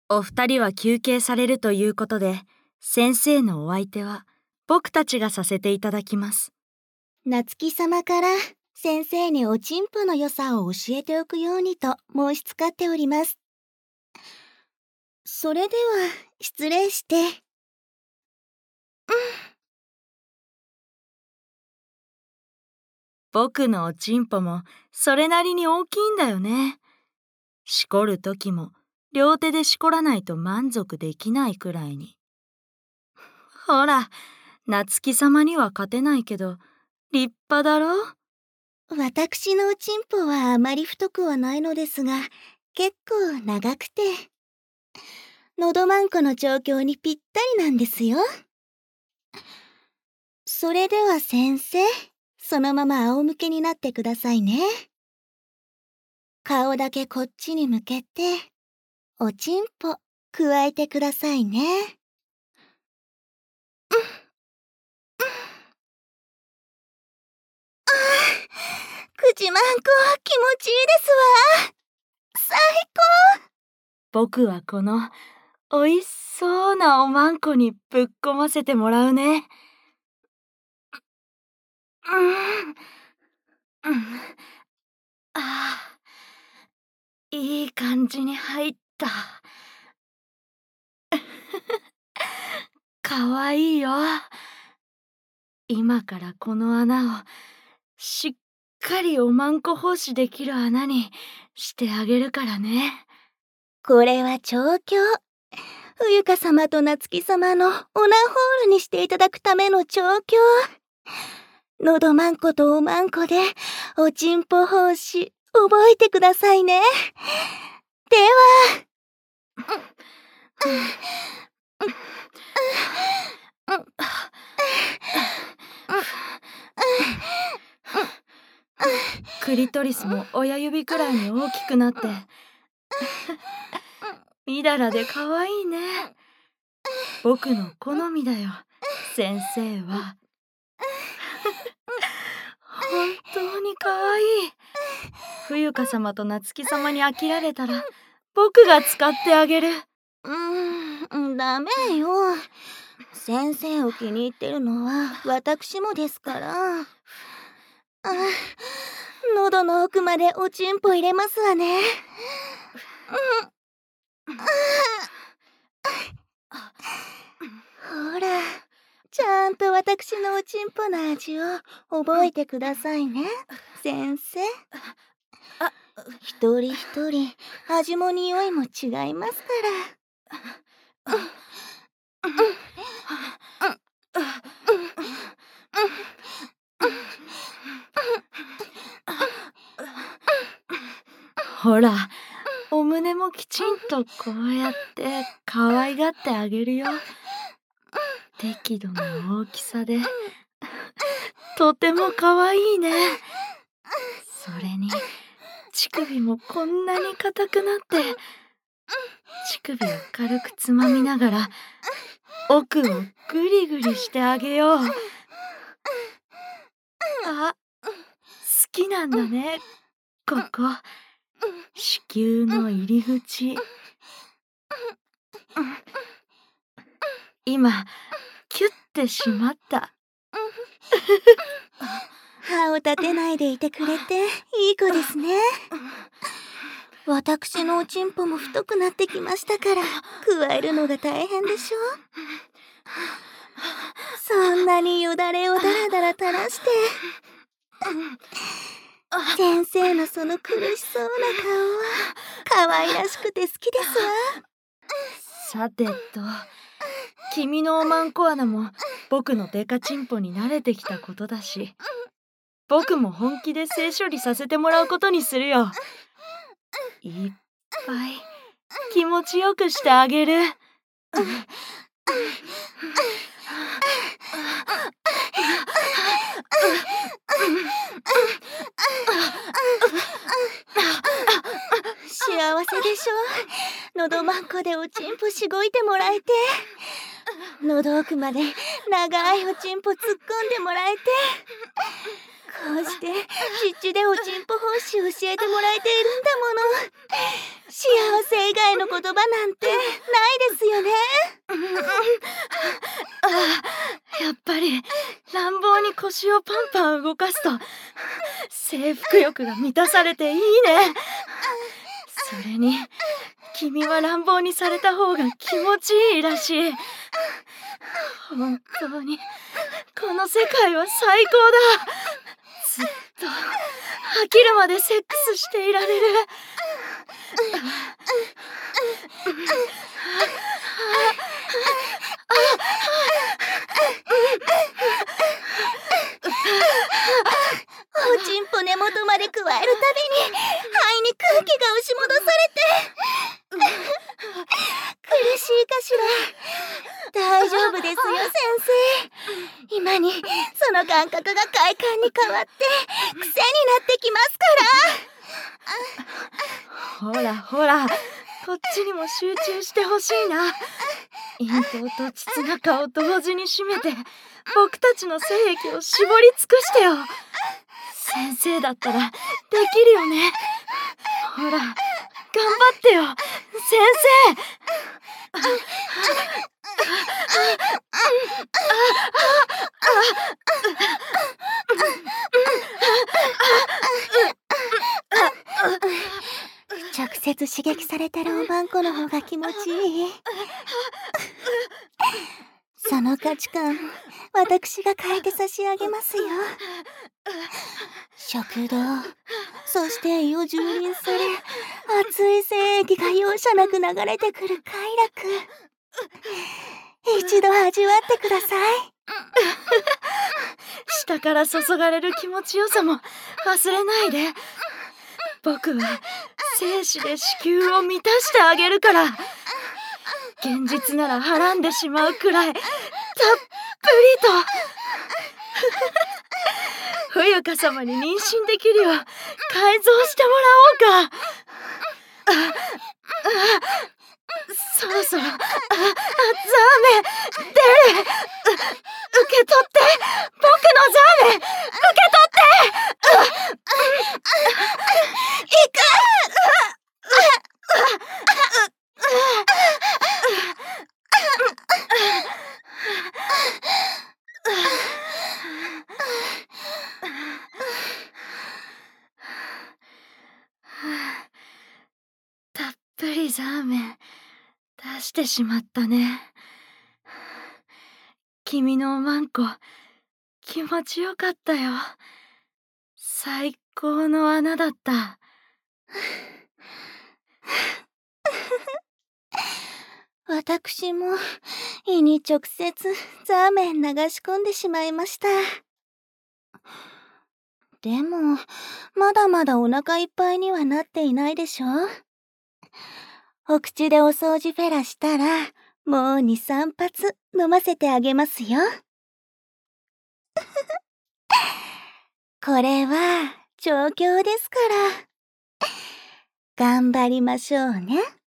お二人は休憩されるということで、先生のお相手は僕たちがさせていただきます。 夏木様から先生におちんぽの良さを教えておくようにと申しつかっております。それでは失礼して。 僕のおちんぽもそれなりに大きいんだよね。しこるときも両手でしこらないと満足できないくらいに。ほら、夏木様には勝てないけど、立派だろ？ 私のおちんぽはあまり太くはないのですが、結構長くて、のどまんこの調教にぴったりなんですよ。それでは先生、そのまま仰向けになってくださいね。顔だけこっちに向けて、おちんぽくわえてくださいね。口まんこ気持ちいいですわ。最高。 僕はこのおいしそうなおまんこにぶっこませてもらうね。いい感じに入った。かわいいよ。今からこの穴をしっかりおまんこ奉仕できる穴にしてあげるからね。 これは調教。冬香様と夏木様のオナホールにしていただくための調教。のどまんことおまんこでおちんぽ奉仕覚えてくださいね。では。 クリトリスも親指くらいに大きくなってみだらでかわいいね。僕の好みだよ、先生は。本当にかわいい。冬香様と夏木様に飽きられたら僕が使ってあげる。 ダメよ。先生を気に入ってるのは私もですから。喉の奥までおちんぽ入れますわね。ほら、ちゃんと私のおちんぽの味を覚えてくださいね、先生。一人一人味も匂いも違いますから。 ほら、お胸もきちんとこうやって可愛がってあげるよ。適度な大きさでとても可愛いね。それに乳首もこんなに硬くなって、乳首を軽くつまみながら奥をグリグリしてあげよう。好きなんだね、ここ。子宮の入り口。今キュッてしまった。 歯を立てないでいてくれていい子ですね。私のおちんぽも太くなってきましたから、加えるのが大変でしょ。そんなによだれをだらだら垂らして。先生のその苦しそうな顔は可愛らしくて好きですわ。さてと、君のおまんこ穴も僕のデカチンポに慣れてきたことだし、僕も本気で性処理させてもらうことにするよ。いっぱい気持ちよくしてあげる。 幸せでしょ。のどまんこでおちんぽしごいてもらえて、喉奥まで長いおちんぽ突っ込んでもらえて、こうして湿地でおちんぽ奉仕教えてもらえているんだもの。幸せれ以外の言葉なんてないですよね。 やっぱり乱暴に腰をパンパン動かすと征服欲が満たされていいね。それに君は乱暴にされた方が気持ちいいらしい。本当にこの世界は最高だ。ずっと飽きるまでセックスしていられる。 おちんぽ根元まで加えるたびに肺に空気が押し戻されて苦しいかしら。大丈夫ですよ先生。今にその感覚が快感に変わって癖になってきますから。ほらほら、こっちにも集中してほしいな。咽頭と膣中を同時に締めて僕たちの精液を絞り尽くしてよ。先生だったらできるよね。ほら頑張ってよ先生。 直接刺激されてるおばんこの方が気持ちいい。その価値観、私が変えて差し上げますよ。食道、そして胃を蹂躙され、熱い精液が容赦なく流れてくる快楽。一度味わってください。 下から注がれる気持ちよさも忘れないで。僕は精子で子宮を満たしてあげるから。現実ならはらんでしまうくらいたっぷりと冬香様に妊娠できるよう改造してもらおうか。そろそろザーメ出る。受け取って僕のザーメ受け取っていくたっぷりザーメン出してしまったね。君のおまんこ気持ちよかったよ。最高の穴だった。 私も胃に直接ザーメン流し込んでしまいました。でもまだまだお腹いっぱいにはなっていないでしょ。お口でお掃除フェラしたらもう2、3発飲ませてあげますよ。これは調教ですから頑張りましょうね。